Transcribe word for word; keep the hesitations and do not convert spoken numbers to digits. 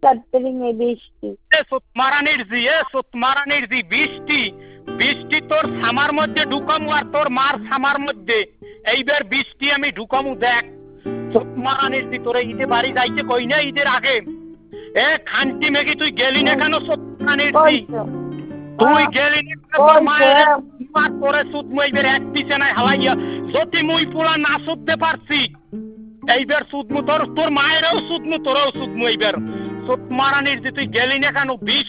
catering এ বৃষ্টি এ মারানির জি এ মারানির জি বৃষ্টি বৃষ্টি তোর সামার মধ্যে ঢুকামু আর তোর মার সামার মধ্যে এইবার বৃষ্টি আমি ঢুকামু দেখ মারানির জি তোরে ঈদে বাড়ি যাইতে কই না ঈদের আগে এ খানটি মেঘি তুই গেলি না কেন মারানির জি তুই গেলি না তোর মায়ের মার তোরে সুদ মুইবের এক পিছে নাই হালাইয়া যদি মুই পুরা না সুদতে পারছি এইবার সুদমু তোর তোর মায়েরও সুদমু তোরও সুদমু এইবার সুদ মারানির যে তুই গেলি না কেন বিষ